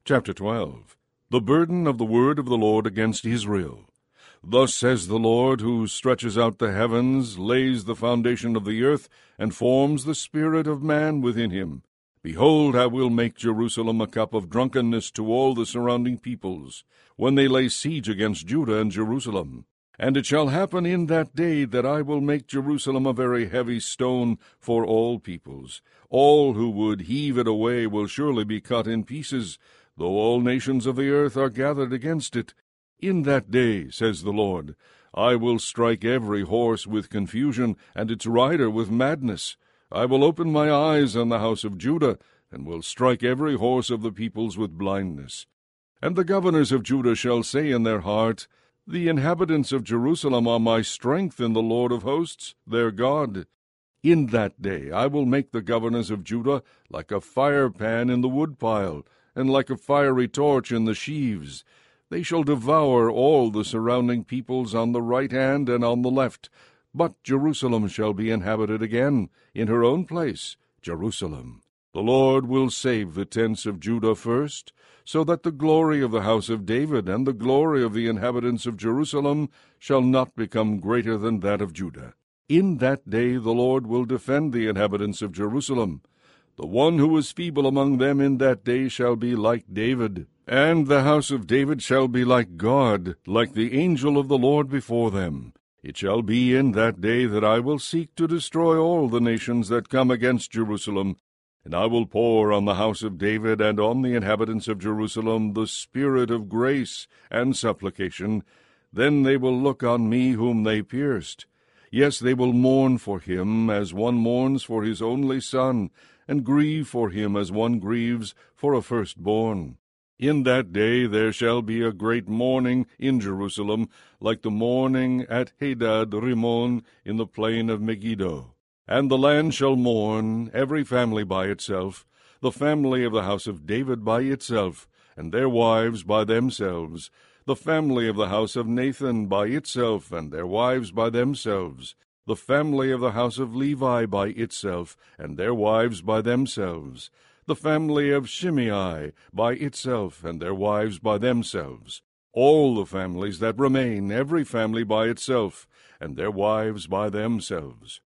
Chapter 12. The burden of the word of the Lord against Israel. Thus says the Lord, who stretches out the heavens, lays the foundation of the earth, and forms the spirit of man within him. Behold, I will make Jerusalem a cup of drunkenness to all the surrounding peoples, when they lay siege against Judah and Jerusalem. And it shall happen in that day that I will make Jerusalem a very heavy stone for all peoples. All who would heave it away will surely be cut in pieces, though all nations of the earth are gathered against it. In that day, says the Lord, I will strike every horse with confusion, and its rider with madness. I will open my eyes on the house of Judah, and will strike every horse of the peoples with blindness. And the governors of Judah shall say in their heart, The inhabitants of Jerusalem are my strength in the Lord of hosts, their God. In that day I will make the governors of Judah like a firepan in the woodpile, and like a fiery torch in the sheaves. They shall devour all the surrounding peoples on the right hand and on the left. But Jerusalem shall be inhabited again, in her own place, Jerusalem. The Lord will save the tents of Judah first, so that the glory of the house of David and the glory of the inhabitants of Jerusalem shall not become greater than that of Judah. In that day the Lord will defend the inhabitants of Jerusalem. The one who is feeble among them in that day shall be like David, and the house of David shall be like God, like the angel of the Lord before them. It shall be in that day that I will seek to destroy all the nations that come against Jerusalem, and I will pour on the house of David and on the inhabitants of Jerusalem the spirit of grace and supplication. Then they will look on me whom they pierced. Yes, they will mourn for him as one mourns for his only son, and grieve for him as one grieves for a firstborn. In that day there shall be a great mourning in Jerusalem, like the mourning at Hadad Rimmon in the plain of Megiddo. And the land shall mourn, every family by itself, the family of the house of David by itself, and their wives by themselves, the family of the house of Nathan by itself, and their wives by themselves, the family of the house of Levi by itself, and their wives by themselves, the family of Shimei by itself, and their wives by themselves, all the families that remain, every family by itself, and their wives by themselves.